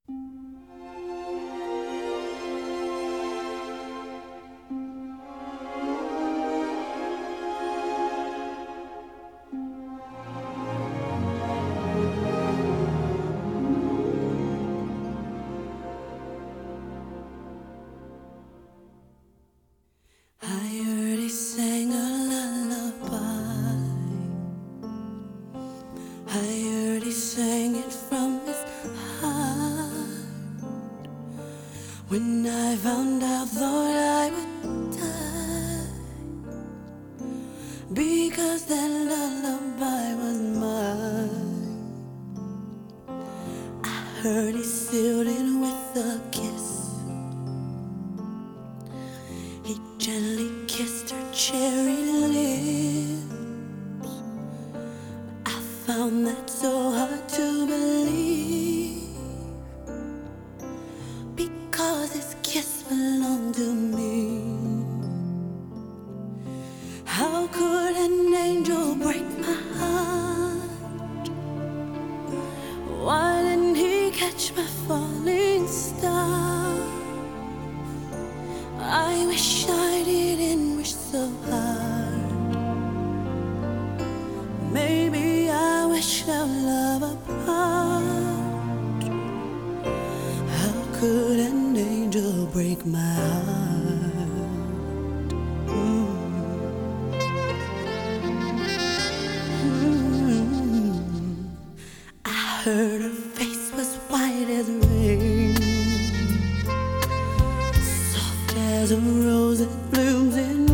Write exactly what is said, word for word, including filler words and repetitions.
I heard he sang a lullaby. I heard he sang it from his heart. When I found out, thought I would die, because that lullaby was mine. I heard he sealed it with a kiss. He gently kissed her cherry lips. I found that so hard to believe, because his kiss belonged to me. How could an angel break my heart? Why didn't he catch my falling star? I wish I didn't wish so hard. Maybe I wish our love apart. How could an angel break my heart? Mm. Mm. I heard her face was white as rain, as a rose that blooms in